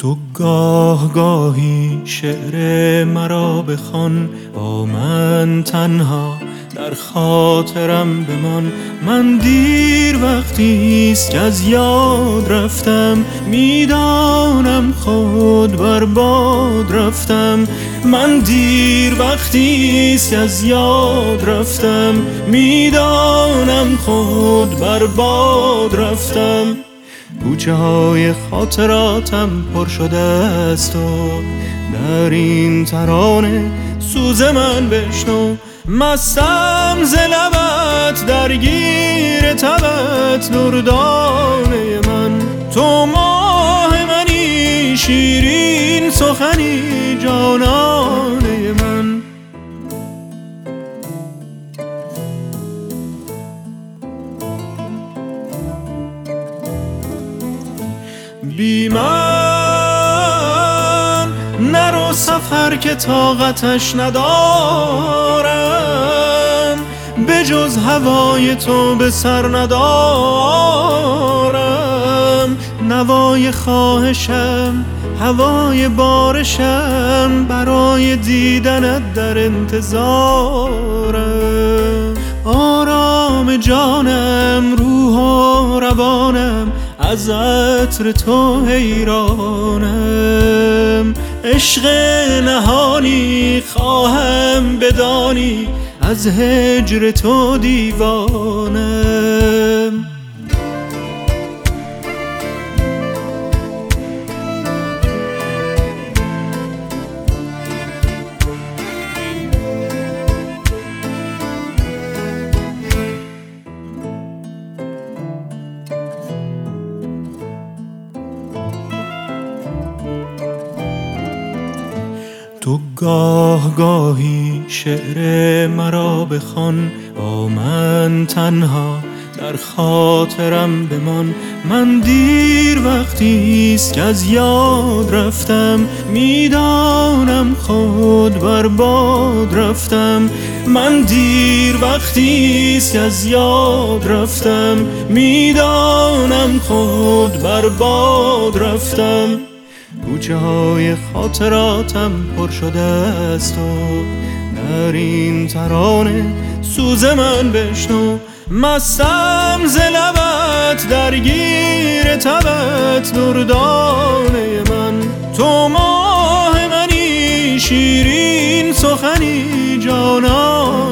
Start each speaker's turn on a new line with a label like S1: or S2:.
S1: تو گاه گاهی شعر مرا بخوان، با من تنها در خاطرم بمان. من دیر وقتیست که از یاد رفتم، میدانم خود برباد رفتم. من دیر وقتیست که از یاد رفتم، میدانم خود برباد رفتم. کوچه های خاطراتم پر شده است و در این ترانه سوز من بشنو. مستم ز لبت درگیر تبت دردانه من، تو ماه منی شیرین سخنی جانانه من. بی من نرو سفر که طاقتش ندارم، به جز هوای تو به سر ندارم. نوای خواهشم هوای بارشم، برای دیدنت در انتظارم. آرام جانم روح و روانم، از عطر تو حیرانم. عشق نهانی خواهم بدانی، از هجر تو دیوانم. تو گاه گاهی شعر مرا بخوان، با من تنها در خاطرم بمان. من دیر وقتیست که از یاد رفتم، میدانم خود برباد رفتم. من دیر وقتیست که از یاد رفتم، میدانم خود برباد رفتم. کوچه های خاطراتم پر شده است و در این ترانه سوز من بشنو. مستم ز لبت درگیر تبت دردانه من، تو ماه منی شیرین سخنی جانان.